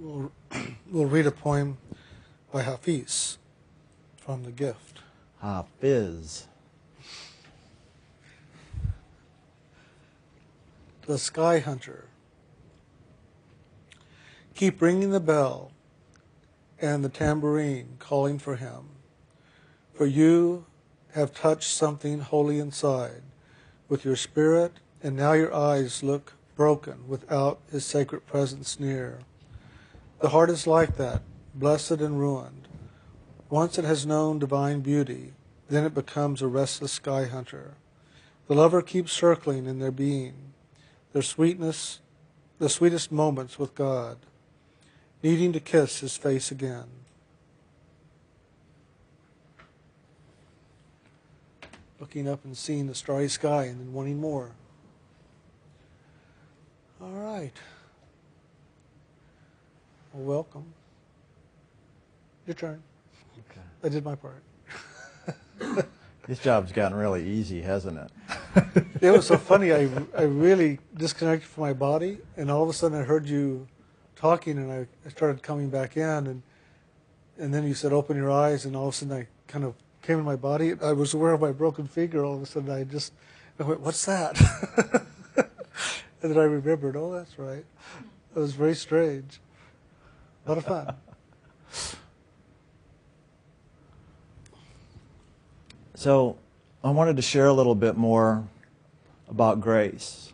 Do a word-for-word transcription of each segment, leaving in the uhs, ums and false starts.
we'll, we'll read a poem by Hafiz from The Gift. Hafiz. The Sky Hunter. Keep ringing the bell and the tambourine calling for him, for you have touched something holy inside with your spirit, and now your eyes look broken without his sacred presence near. The heart is like that, blessed and ruined. Once it has known divine beauty, then it becomes a restless sky hunter. The lover keeps circling in their being, their sweetness, the sweetest moments with God, needing to kiss his face again. Looking up and seeing the starry sky and then wanting more. All right. Well, welcome. Your turn. Okay. I did my part. This job's gotten really easy, hasn't it? It was so funny. I, I really disconnected from my body, and all of a sudden I heard you talking, and I, I started coming back in, and and then you said, open your eyes, and all of a sudden I kind of came in my body. I was aware of my broken finger. All of a sudden I just I went, what's that? And then I remembered, oh, that's right. It was very strange. A lot of fun. So I wanted to share a little bit more about grace.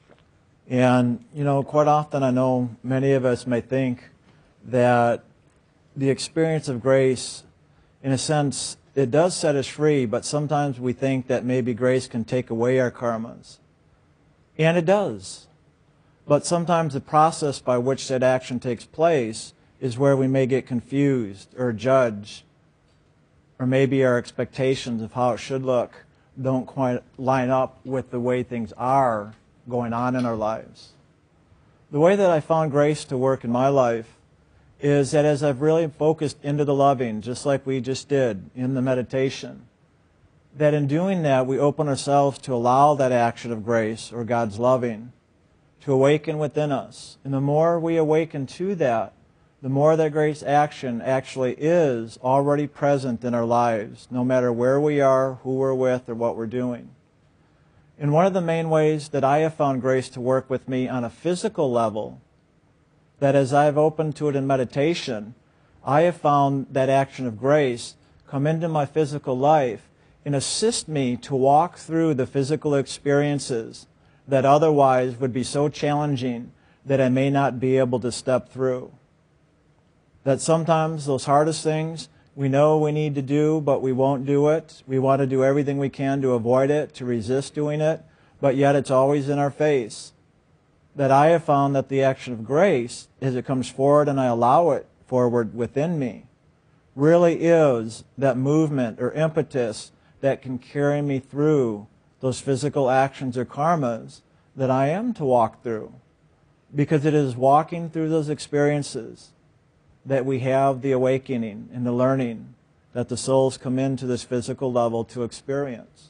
And, you know, quite often I know many of us may think that the experience of grace, in a sense, it does set us free, but sometimes we think that maybe grace can take away our karmas. And it does. But sometimes the process by which that action takes place is where we may get confused or judge, or maybe our expectations of how it should look don't quite line up with the way things are going on in our lives. The way that I found grace to work in my life is that as I've really focused into the loving, just like we just did in the meditation, that in doing that we open ourselves to allow that action of grace or God's loving to awaken within us. And the more we awaken to that, the more that grace action actually is already present in our lives, no matter where we are, who we're with, or what we're doing. And one of the main ways that I have found grace to work with me on a physical level, that as I've opened to it in meditation, I have found that action of grace come into my physical life and assist me to walk through the physical experiences that otherwise would be so challenging that I may not be able to step through. That sometimes those hardest things we know we need to do, but we won't do it. We want to do everything we can to avoid it, to resist doing it, but yet it's always in our face. That I have found that the action of grace, as it comes forward and I allow it forward within me, really is that movement or impetus that can carry me through those physical actions or karmas that I am to walk through. Because it is walking through those experiences that we have the awakening and the learning that the souls come into this physical level to experience.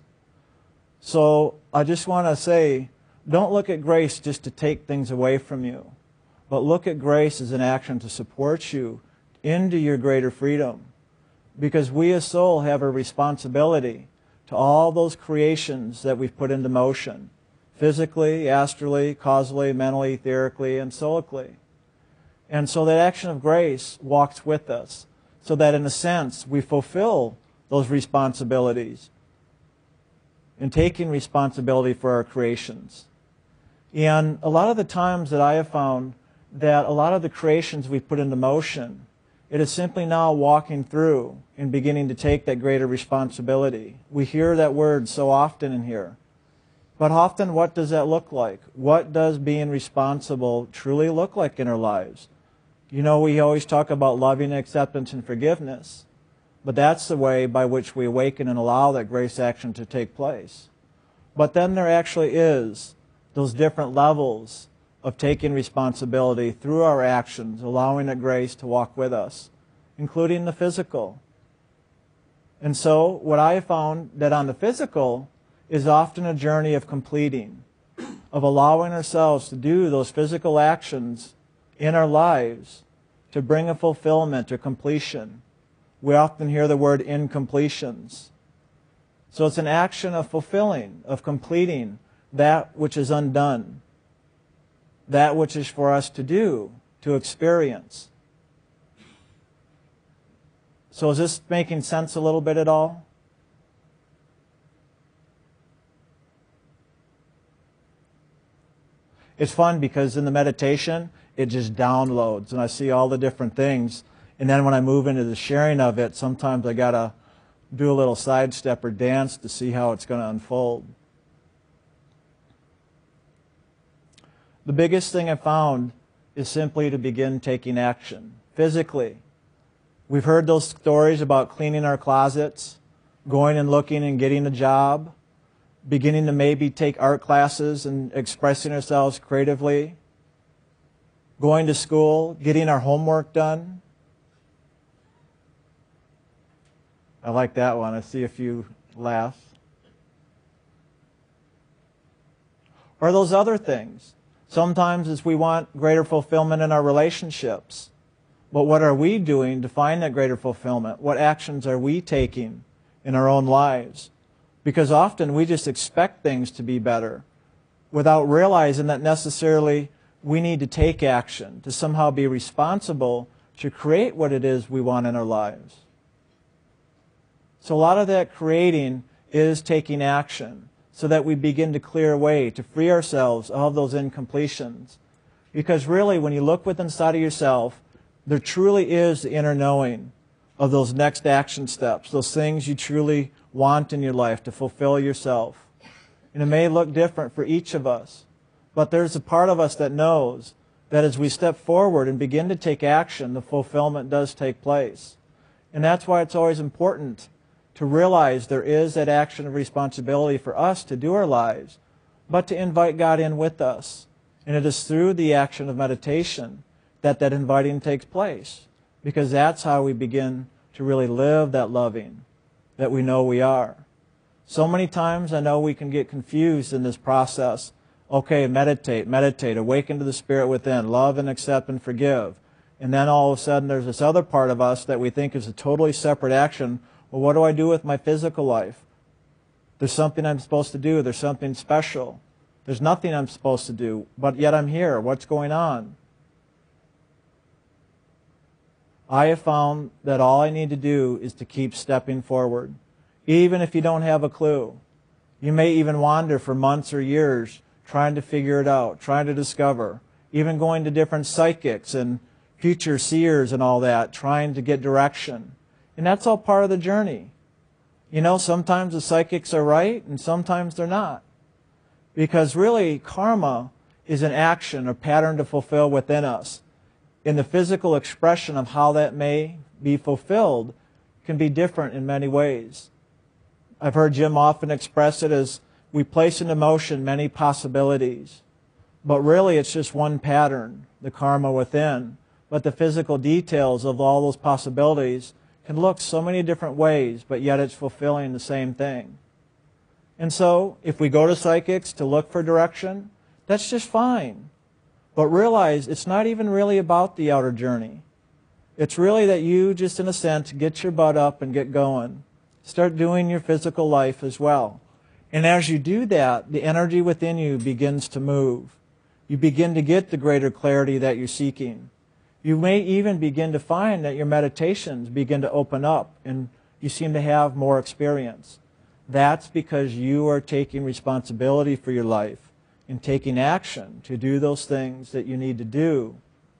So I just want to say, don't look at grace just to take things away from you, but look at grace as an action to support you into your greater freedom. Because we as soul have a responsibility to all those creations that we've put into motion, physically, astrally, causally, mentally, etherically, and solically. And so that action of grace walks with us, so that in a sense we fulfill those responsibilities in taking responsibility for our creations. And a lot of the times that I have found that a lot of the creations we've put into motion, it is simply now walking through and beginning to take that greater responsibility. We hear that word so often in here. But often, what does that look like? What does being responsible truly look like in our lives? You know, we always talk about loving, acceptance, and forgiveness. But that's the way by which we awaken and allow that grace action to take place. But then there actually is those different levels of taking responsibility through our actions, allowing that grace to walk with us, including the physical. And so what I have found that on the physical is often a journey of completing, of allowing ourselves to do those physical actions in our lives to bring a fulfillment or completion. We often hear the word incompletions. So it's an action of fulfilling, of completing that which is undone, that which is for us to do, to experience. So is this making sense a little bit at all? It's fun because in the meditation, it just downloads, and I see all the different things. And then when I move into the sharing of it, sometimes I got to do a little sidestep or dance to see how it's going to unfold. The biggest thing I found is simply to begin taking action, physically. We've heard those stories about cleaning our closets, going and looking and getting a job, beginning to maybe take art classes and expressing ourselves creatively, going to school, getting our homework done. I like that one. I see a few laughs. Or those other things. Sometimes it's we want greater fulfillment in our relationships. But what are we doing to find that greater fulfillment? What actions are we taking in our own lives? Because often we just expect things to be better without realizing that necessarily we need to take action, to somehow be responsible to create what it is we want in our lives. So a lot of that creating is taking action so that we begin to clear away, to free ourselves of those incompletions. Because really, when you look within inside of yourself, there truly is the inner knowing of those next action steps, those things you truly want in your life to fulfill yourself. And it may look different for each of us, but there's a part of us that knows that as we step forward and begin to take action, the fulfillment does take place. And that's why it's always important to realize there is that action of responsibility for us to do our lives, but to invite God in with us. And it is through the action of meditation that that inviting takes place, because that's how we begin to really live that loving that we know we are. So many times I know we can get confused in this process. Okay, meditate, meditate, awaken to the Spirit within, love and accept and forgive. And then all of a sudden there's this other part of us that we think is a totally separate action. Well, what do I do with my physical life? There's something I'm supposed to do. There's something special. There's nothing I'm supposed to do, but yet I'm here. What's going on? I have found that all I need to do is to keep stepping forward, even if you don't have a clue. You may even wander for months or years trying to figure it out, trying to discover, even going to different psychics and future seers and all that, trying to get direction. And that's all part of the journey. You know, sometimes the psychics are right and sometimes they're not. Because really, karma is an action or pattern to fulfill within us. In the physical expression of how that may be fulfilled can be different in many ways. I've heard Jim often express it as we place into motion many possibilities, but really it's just one pattern, the karma within. But the physical details of all those possibilities can look so many different ways, but yet it's fulfilling the same thing. And so, if we go to psychics to look for direction, that's just fine. But realize it's not even really about the outer journey. It's really that you just, in a sense, get your butt up and get going. Start doing your physical life as well. And as you do that, the energy within you begins to move. You begin to get the greater clarity that you're seeking. You may even begin to find that your meditations begin to open up and you seem to have more experience. That's because you are taking responsibility for your life and taking action to do those things that you need to do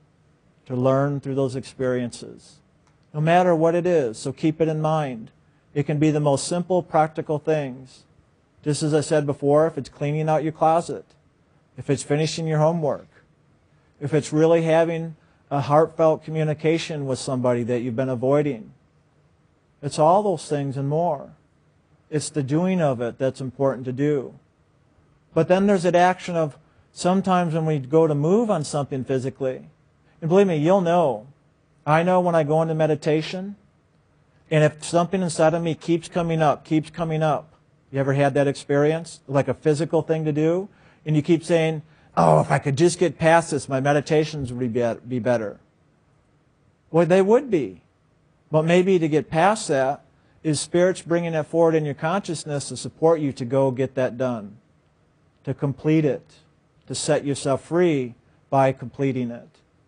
to learn through those experiences. No matter what it is, so keep it in mind. It can be the most simple, practical things. Just as I said before, if it's cleaning out your closet, if it's finishing your homework, if it's really having a heartfelt communication with somebody that you've been avoiding. It's all those things and more. It's the doing of it that's important to do. But then there's that action of sometimes when we go to move on something physically, and believe me, you'll know. I know when I go into meditation, and if something inside of me keeps coming up, keeps coming up, you ever had that experience? Like a physical thing to do? And you keep saying, oh, if I could just get past this, my meditations would be better. Well, they would be. But maybe to get past that is Spirit's bringing that forward in your consciousness to support you to go get that done, to complete it, to set yourself free by completing it.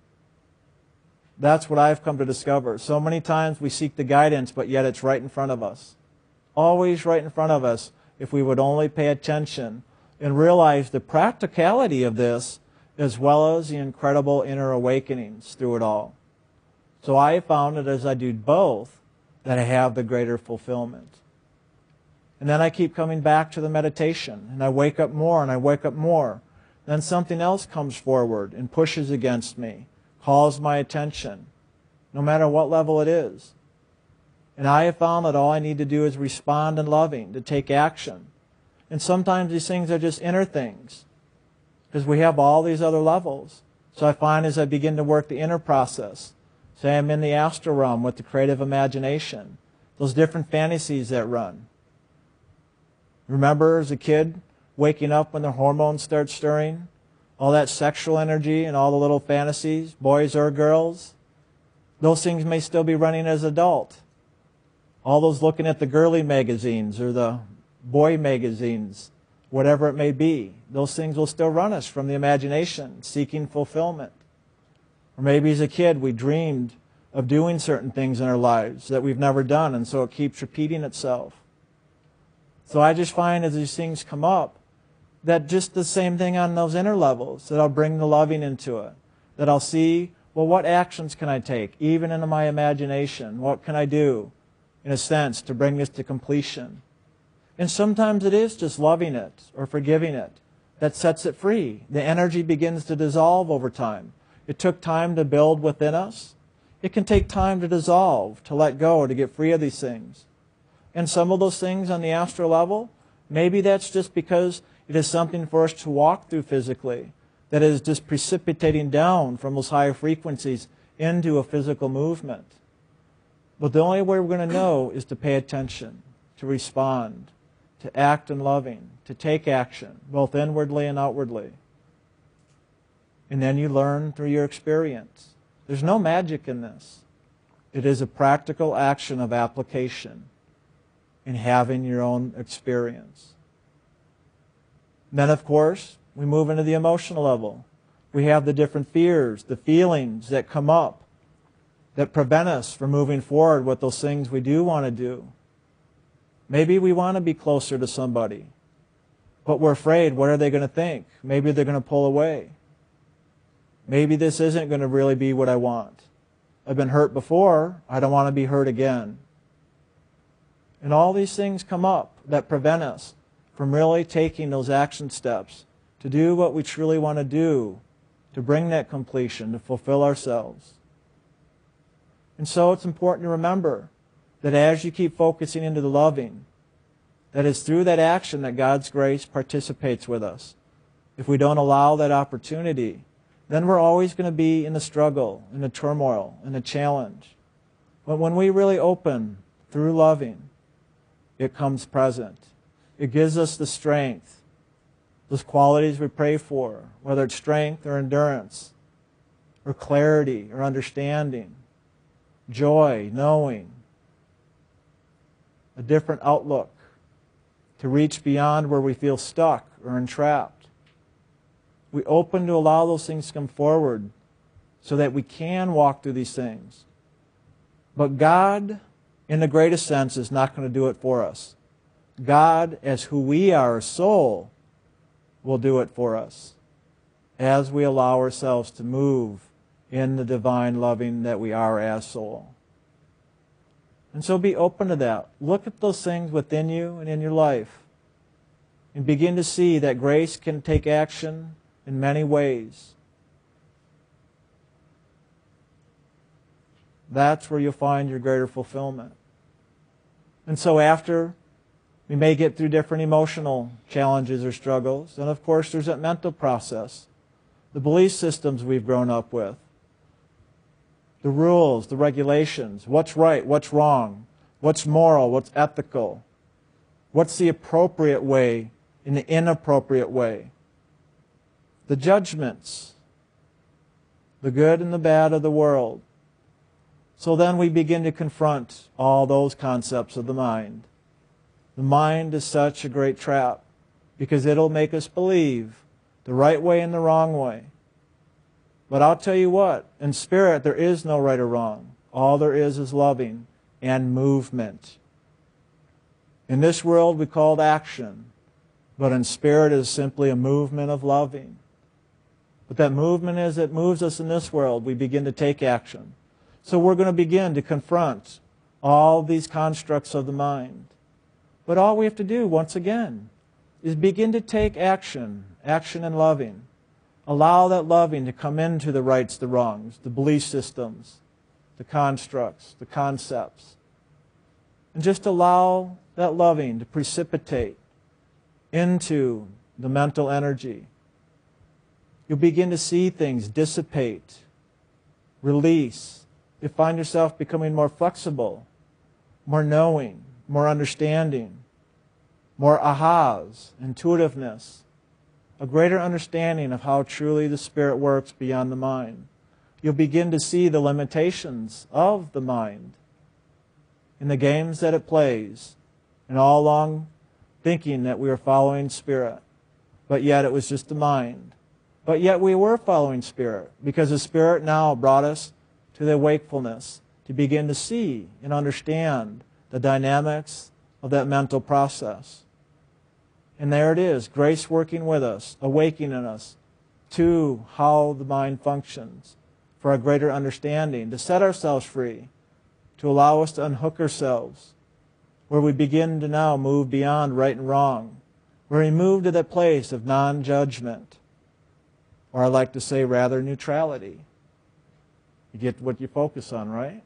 That's what I've come to discover. So many times we seek the guidance, but yet it's right in front of us. Always right in front of us if we would only pay attention and realize the practicality of this as well as the incredible inner awakenings through it all. So I have found that as I do both, that I have the greater fulfillment. And then I keep coming back to the meditation, and I wake up more and I wake up more. Then something else comes forward and pushes against me, calls my attention, no matter what level it is. And I have found that all I need to do is respond in loving, to take action. And sometimes these things are just inner things, because we have all these other levels. So I find as I begin to work the inner process, say I'm in the astral realm with the creative imagination, those different fantasies that run. Remember as a kid, waking up when the hormones start stirring, all that sexual energy and all the little fantasies, boys or girls, those things may still be running as an adult. All those looking at the girly magazines or the boy magazines, whatever it may be, those things will still run us from the imagination, seeking fulfillment. Or maybe as a kid we dreamed of doing certain things in our lives that we've never done, and so it keeps repeating itself. So I just find as these things come up, that just the same thing on those inner levels, that I'll bring the loving into it, that I'll see, well, what actions can I take, even in my imagination? What can I do, in a sense, to bring this to completion? And sometimes it is just loving it or forgiving it that sets it free. The energy begins to dissolve over time. It took time to build within us. It can take time to dissolve, to let go, to get free of these things. And some of those things on the astral level, maybe that's just because it is something for us to walk through physically, that is just precipitating down from those higher frequencies into a physical movement. But the only way we're going to know is to pay attention, to respond, to act in loving, to take action, both inwardly and outwardly. And then you learn through your experience. There's no magic in this. It is a practical action of application in having your own experience. Then, of course, we move into the emotional level. We have the different fears, the feelings that come up that prevent us from moving forward with those things we do want to do. Maybe we want to be closer to somebody, but we're afraid, what are they going to think? Maybe they're going to pull away. Maybe this isn't going to really be what I want. I've been hurt before, I don't want to be hurt again. And all these things come up that prevent us from really taking those action steps to do what we truly want to do, to bring that completion, to fulfill ourselves. And so it's important to remember that as you keep focusing into the loving, that it's through that action that God's grace participates with us. If we don't allow that opportunity, then we're always going to be in the struggle, in the turmoil, in the challenge. But when we really open through loving, it comes present. It gives us the strength, those qualities we pray for, whether it's strength or endurance, or clarity or understanding, joy, knowing, a different outlook to reach beyond where we feel stuck or entrapped. We open to allow those things to come forward so that we can walk through these things. But God, in the greatest sense, is not going to do it for us. God, as who we are, soul, will do it for us as we allow ourselves to move in the divine loving that we are as soul. And so be open to that. Look at those things within you and in your life and begin to see that grace can take action in many ways. That's where you'll find your greater fulfillment. And so after we may get through different emotional challenges or struggles, and of course there's that mental process, the belief systems we've grown up with, the rules, the regulations, what's right, what's wrong, what's moral, what's ethical, what's the appropriate way and the inappropriate way, the judgments, the good and the bad of the world. So then we begin to confront all those concepts of the mind. The mind is such a great trap because it'll make us believe the right way and the wrong way. But I'll tell you what, in spirit there is no right or wrong. All there is is loving and movement. In this world we call it action, but in spirit it is simply a movement of loving. But that movement is, it moves us in this world. We begin to take action. So we're going to begin to confront all these constructs of the mind. But all we have to do, once again, is begin to take action, action in loving. Allow that loving to come into the rights, the wrongs, the belief systems, the constructs, the concepts. And just allow that loving to precipitate into the mental energy. You'll begin to see things dissipate, release. You find yourself becoming more flexible, more knowing, more understanding, more ahas, intuitiveness, a greater understanding of how truly the spirit works beyond the mind. You'll begin to see the limitations of the mind in the games that it plays, and all along thinking that we were following spirit, but yet it was just the mind. But yet we were following spirit, because the spirit now brought us to the wakefulness to begin to see and understand the dynamics of that mental process. And there it is, grace working with us, awakening us to how the mind functions for a greater understanding, to set ourselves free, to allow us to unhook ourselves, where we begin to now move beyond right and wrong, where we move to that place of non-judgment, or I like to say rather neutrality. You get what you focus on, right?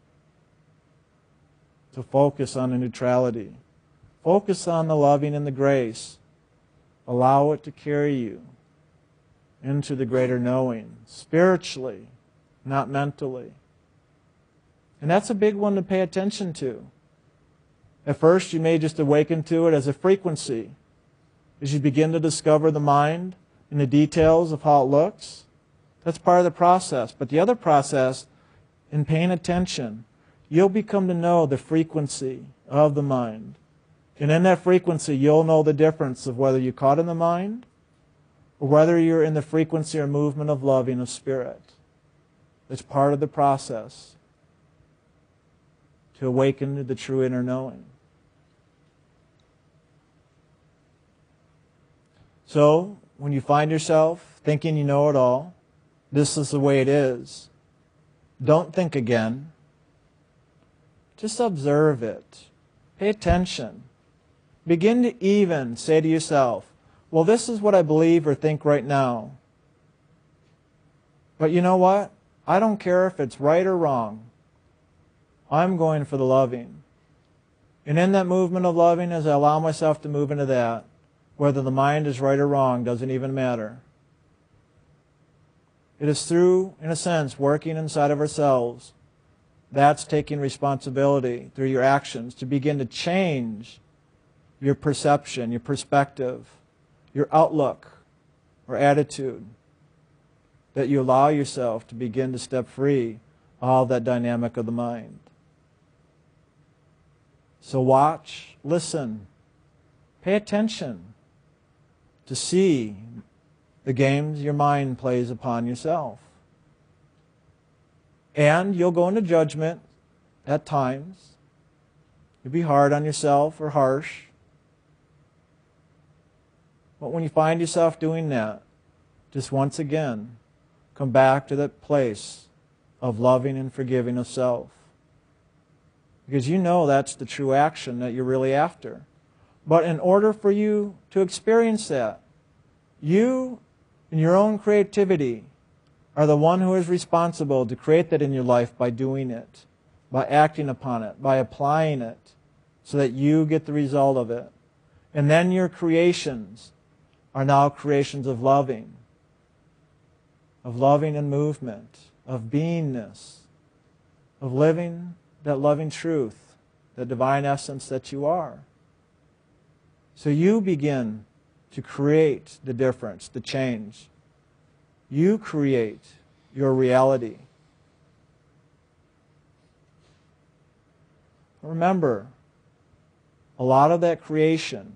To focus on the neutrality. Focus on the loving and the grace. Allow it to carry you into the greater knowing, spiritually, not mentally. And that's a big one to pay attention to. At first you may just awaken to it as a frequency. As you begin to discover the mind and the details of how it looks, that's part of the process. But the other process, in paying attention, you'll become to know the frequency of the mind. And in that frequency, you'll know the difference of whether you're caught in the mind or whether you're in the frequency or movement of loving of spirit. It's part of the process to awaken to the true inner knowing. So, when you find yourself thinking you know it all, this is the way it is, don't think again. Just observe it. Pay attention. Begin to even say to yourself, well, this is what I believe or think right now. But you know what? I don't care if it's right or wrong. I'm going for the loving. And in that movement of loving, as I allow myself to move into that, whether the mind is right or wrong doesn't even matter. It is through, in a sense, working inside of ourselves. That's taking responsibility through your actions to begin to change your perception, your perspective, your outlook or attitude, that you allow yourself to begin to step free all that dynamic of the mind. So watch, listen, pay attention to see the games your mind plays upon yourself. And you'll go into judgment at times. You'll be hard on yourself or harsh. But when you find yourself doing that, just once again, come back to that place of loving and forgiving of self. Because you know that's the true action that you're really after. But in order for you to experience that, you, in your own creativity, are the one who is responsible to create that in your life by doing it, by acting upon it, by applying it, so that you get the result of it. And then your creations are now creations of loving, of loving and movement, of beingness, of living that loving truth, the divine essence that you are. So you begin to create the difference, the change. You create your reality. Remember, a lot of that creation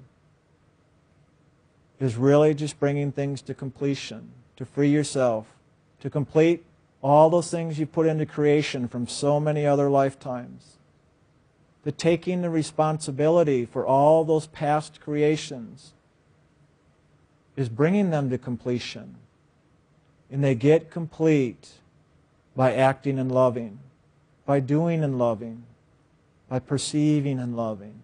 is really just bringing things to completion, to free yourself, to complete all those things you put into creation from so many other lifetimes. The taking the responsibility for all those past creations is bringing them to completion. And they get complete by acting and loving, by doing and loving, by perceiving and loving.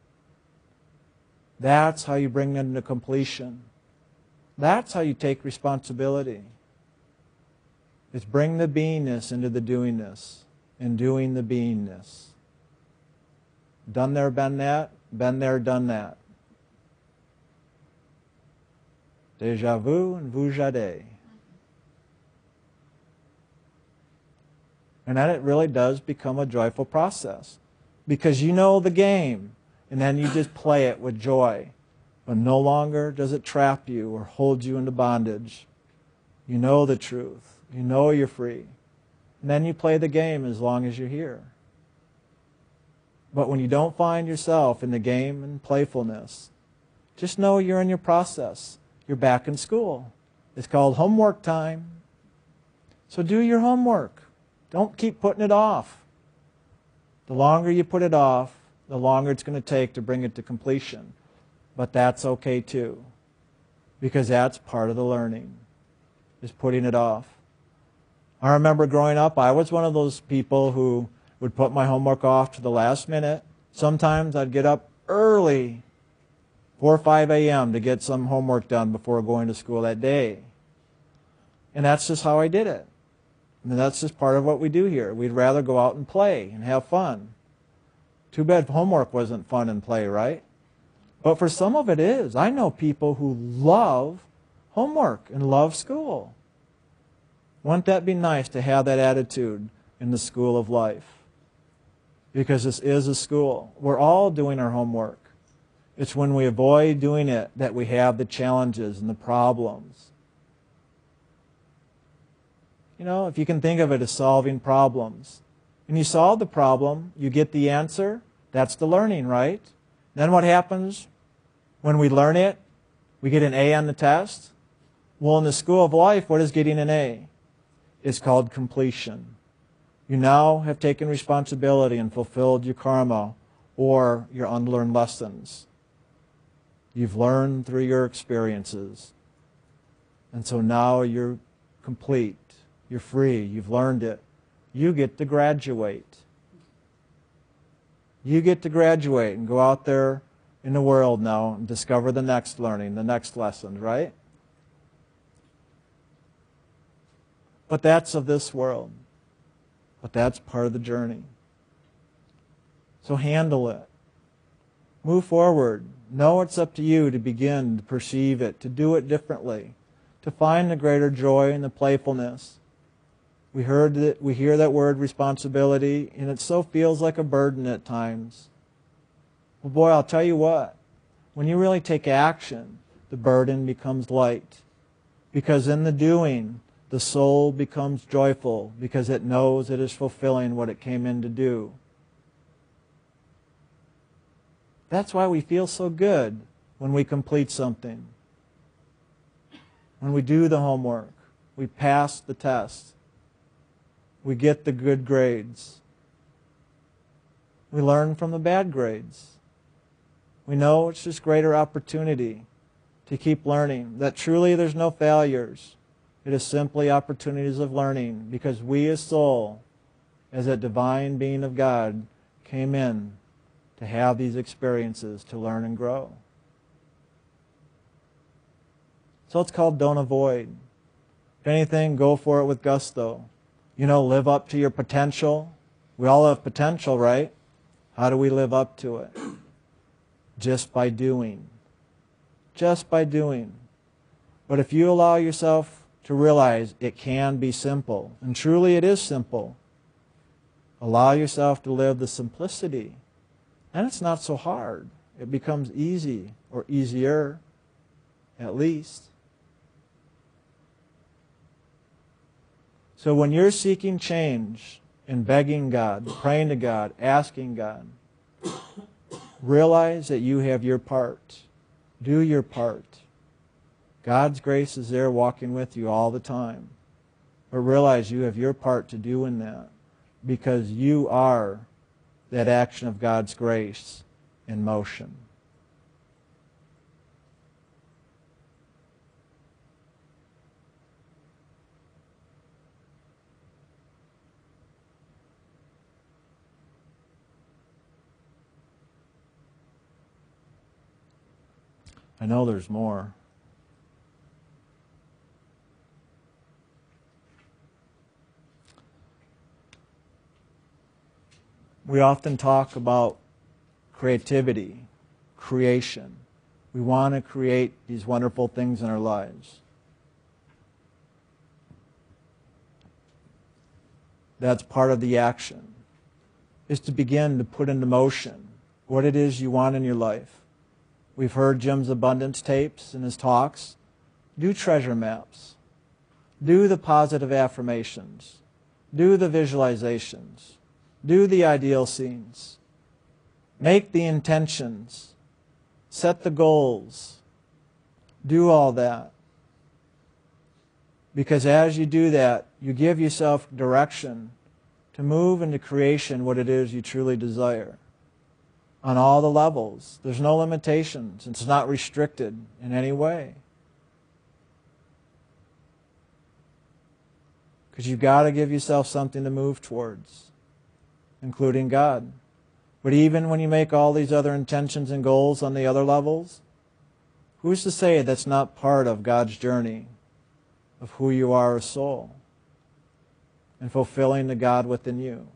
That's how you bring them to completion. That's how you take responsibility. It's bring the beingness into the doingness, and doing the beingness. Done there, been that, been there, done that. Déjà vu and vu jadé. And then it really does become a joyful process. Because you know the game, and then you just play it with joy. But no longer does it trap you or hold you into bondage. You know the truth. You know you're free. And then you play the game as long as you're here. But when you don't find yourself in the game and playfulness, just know you're in your process. You're back in school. It's called homework time. So do your homework. Don't keep putting it off. The longer you put it off, the longer it's going to take to bring it to completion. But that's okay too, because that's part of the learning, is putting it off. I remember growing up, I was one of those people who would put my homework off to the last minute. Sometimes I'd get up early, four or five a m to get some homework done before going to school that day. And that's just how I did it. And that's just part of what we do here. We'd rather go out and play and have fun. Too bad homework wasn't fun and play, right? But for some of it is. I know people who love homework and love school. Wouldn't that be nice to have that attitude in the school of life? Because this is a school. We're all doing our homework. It's when we avoid doing it that we have the challenges and the problems. You know, if you can think of it as solving problems. When you solve the problem, you get the answer. That's the learning, right? Then what happens when we learn it? We get an A on the test. Well, in the school of life, what is getting an A? It's called completion. You now have taken responsibility and fulfilled your karma or your unlearned lessons. You've learned through your experiences. And so now you're complete. You're free. You've learned it. You get to graduate. You get to graduate and go out there in the world now and discover the next learning, the next lesson, right? But that's of this world. But that's part of the journey. So handle it. Move forward. Know it's up to you to begin to perceive it, to do it differently, to find the greater joy and the playfulness. We heard that, we hear that word responsibility, and it so feels like a burden at times. Well, boy, I'll tell you what. When you really take action, the burden becomes light. Because in the doing, the soul becomes joyful because it knows it is fulfilling what it came in to do. That's why we feel so good when we complete something. When we do the homework, we pass the test. We get the good grades. We learn from the bad grades. We know it's just greater opportunity to keep learning, that truly there's no failures. It is simply opportunities of learning because we as soul, as a divine being of God, came in to have these experiences to learn and grow. So it's called don't avoid. If anything, go for it with gusto. You know, live up to your potential. We all have potential, right? How do we live up to it? Just by doing. Just by doing. But if you allow yourself to realize it can be simple, and truly it is simple, allow yourself to live the simplicity, and it's not so hard. It becomes easy, or easier, at least. So when you're seeking change and begging God, praying to God, asking God, Realize that you have your part. Do your part. God's grace is there walking with you all the time. But realize you have your part to do in that, because you are that action of God's grace in motion. I know there's more. We often talk about creativity, creation. We want to create these wonderful things in our lives. That's part of the action, is to begin to put into motion what it is you want in your life. We've heard Jim's abundance tapes and his talks. Do treasure maps. Do the positive affirmations. Do the visualizations. Do the ideal scenes. Make the intentions. Set the goals. Do all that. Because as you do that, you give yourself direction to move into creation what it is you truly desire. On all the levels. There's no limitations. It's not restricted in any way. Because you've got to give yourself something to move towards, including God. But even when you make all these other intentions and goals on the other levels, who's to say that's not part of God's journey of who you are as soul and fulfilling the God within you?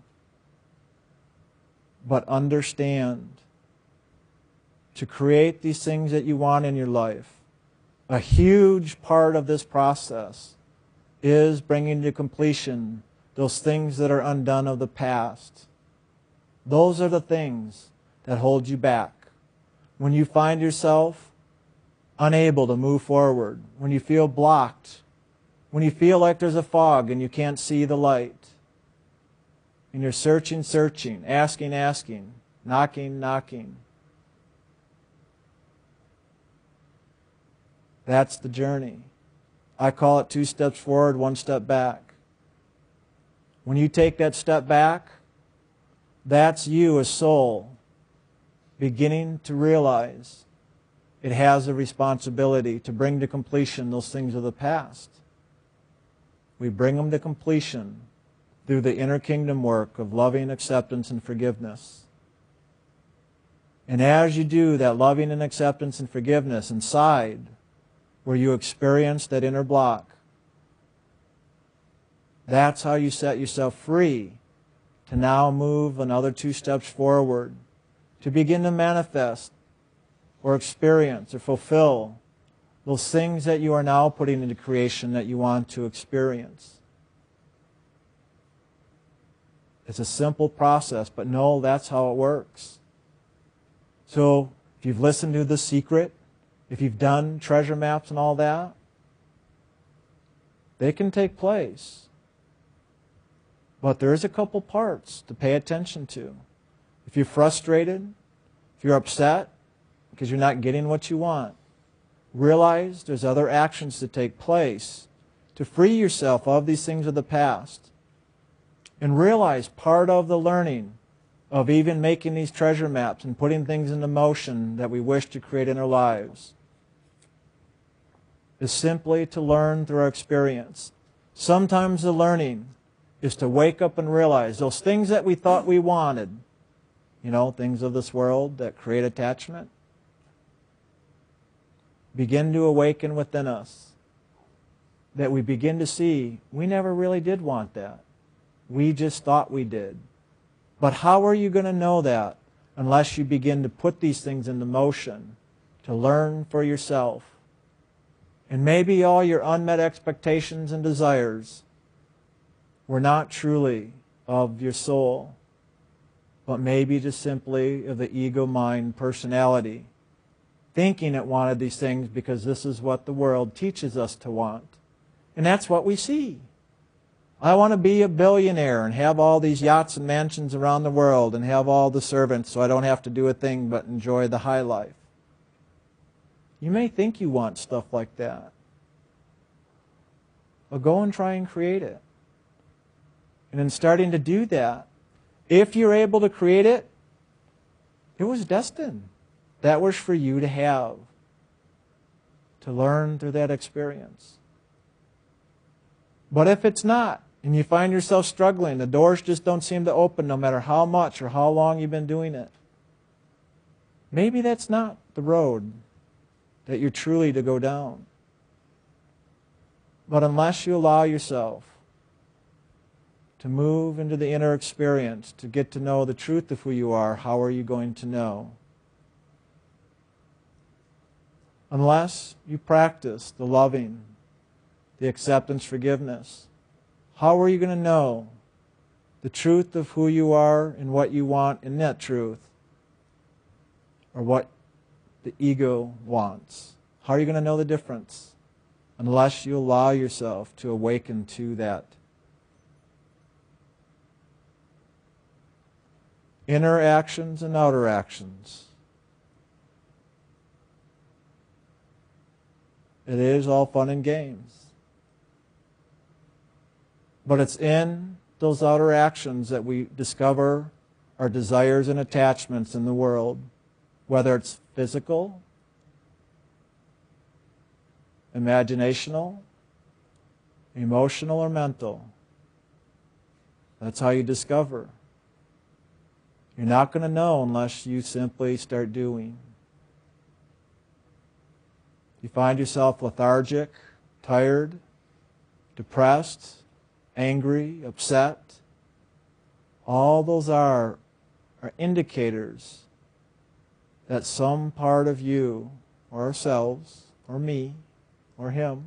But understand, to create these things that you want in your life, a huge part of this process is bringing to completion those things that are undone of the past. Those are the things that hold you back. When you find yourself unable to move forward, when you feel blocked, when you feel like there's a fog and you can't see the light, and you're searching, searching, asking, asking, knocking, knocking. That's the journey. I call it two steps forward, one step back. When you take that step back, that's you as soul beginning to realize it has a responsibility to bring to completion those things of the past. We bring them to completion through the inner kingdom work of loving, acceptance, and forgiveness. And as you do that loving and acceptance and forgiveness inside, where you experience that inner block, that's how you set yourself free to now move another two steps forward, to begin to manifest or experience or fulfill those things that you are now putting into creation that you want to experience. It's a simple process, but no, that's how it works. So if you've listened to The Secret, if you've done treasure maps and all that, they can take place. But there is a couple parts to pay attention to. If you're frustrated, if you're upset because you're not getting what you want, realize there's other actions to take place to free yourself of these things of the past. And realize part of the learning of even making these treasure maps and putting things into motion that we wish to create in our lives is simply to learn through our experience. Sometimes the learning is to wake up and realize those things that we thought we wanted, you know, things of this world that create attachment, begin to awaken within us. That we begin to see we never really did want that. We just thought we did. But how are you going to know that unless you begin to put these things into motion, to learn for yourself? And maybe all your unmet expectations and desires were not truly of your soul, but maybe just simply of the ego mind personality, thinking it wanted these things because this is what the world teaches us to want. And that's what we see. I want to be a billionaire and have all these yachts and mansions around the world and have all the servants so I don't have to do a thing but enjoy the high life. You may think you want stuff like that, but go and try and create it. And in starting to do that, if you're able to create it, it was destined. That was for you to have, to learn through that experience. But if it's not, and you find yourself struggling, the doors just don't seem to open no matter how much or how long you've been doing it, maybe that's not the road that you're truly to go down. But unless you allow yourself to move into the inner experience, to get to know the truth of who you are, how are you going to know? Unless you practice the loving, the acceptance, forgiveness, how are you going to know the truth of who you are and what you want in that truth, or what the ego wants? How are you going to know the difference? Unless you allow yourself to awaken to that. Inner actions and outer actions. It is all fun and games. But it's in those outer actions that we discover our desires and attachments in the world, whether it's physical, imaginational, emotional, or mental. That's how you discover. You're not going to know unless you simply start doing. You find yourself lethargic, tired, depressed, angry, upset. All those are, are indicators that some part of you, or ourselves, or me, or him,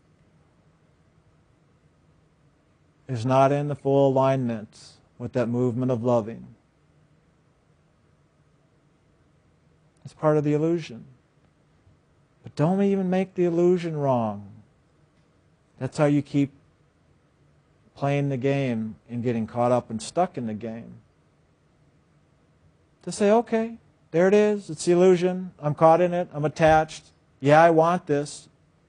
is not in the full alignment with that movement of loving. It's part of the illusion. But don't even make the illusion wrong. That's how you keep playing the game and getting caught up and stuck in the game. To say, okay, there it is, it's the illusion, I'm caught in it, I'm attached, yeah, I want this,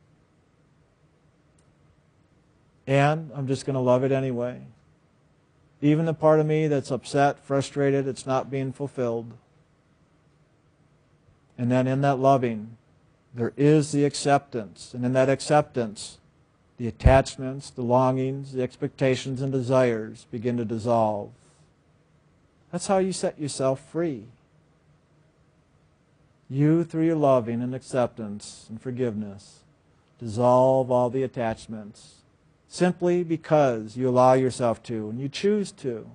and I'm just going to love it anyway. Even the part of me that's upset, frustrated, it's not being fulfilled. And then in that loving, there is the acceptance. And in that acceptance, the attachments, the longings, the expectations and desires begin to dissolve. That's how you set yourself free. You, through your loving and acceptance and forgiveness, dissolve all the attachments simply because you allow yourself to and you choose to.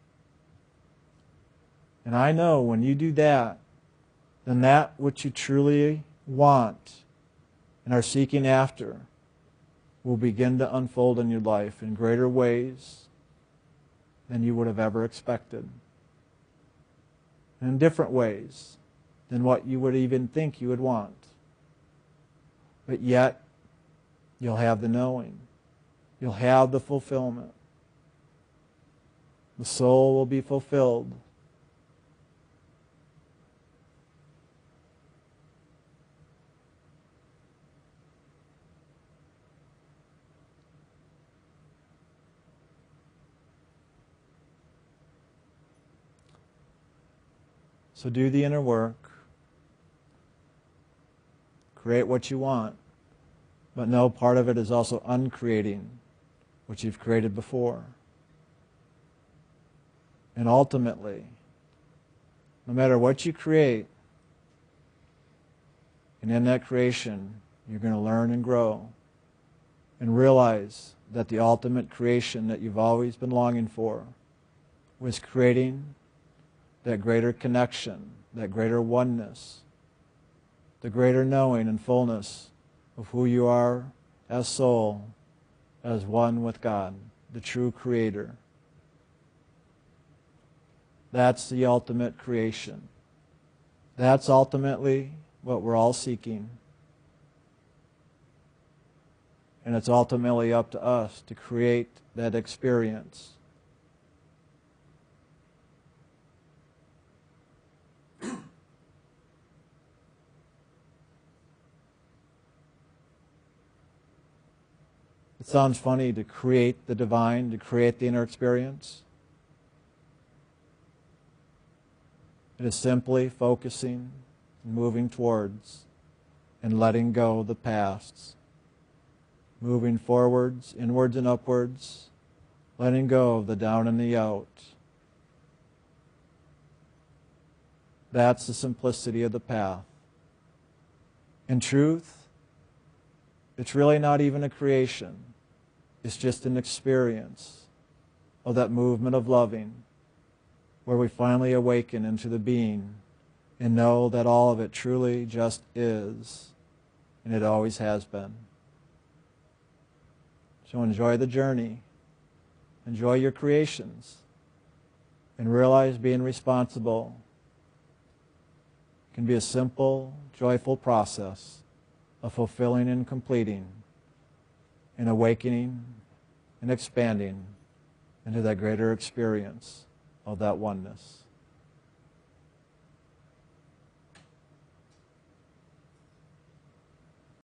And I know when you do that, then that which you truly want and are seeking after will begin to unfold in your life in greater ways than you would have ever expected. And in different ways than what you would even think you would want. But yet, you'll have the knowing. You'll have the fulfillment. The soul will be fulfilled. So do the inner work. Create what you want. But no, part of it is also uncreating what you've created before. And ultimately, no matter what you create, and in that creation, you're going to learn and grow and realize that the ultimate creation that you've always been longing for was creating that greater connection, that greater oneness, the greater knowing and fullness of who you are as soul, as one with God, the true Creator. That's the ultimate creation. That's ultimately what we're all seeking. And it's ultimately up to us to create that experience. It sounds funny to create the divine, to create the inner experience. It is simply focusing and moving towards and letting go of the pasts. Moving forwards, inwards and upwards, letting go of the down and the out. That's the simplicity of the path. In truth, it's really not even a creation. It's just an experience of that movement of loving, where we finally awaken into the being and know that all of it truly just is, and it always has been. So enjoy the journey, enjoy your creations, and realize being responsible can be a simple, joyful process of fulfilling and completing and awakening and expanding into that greater experience of that oneness.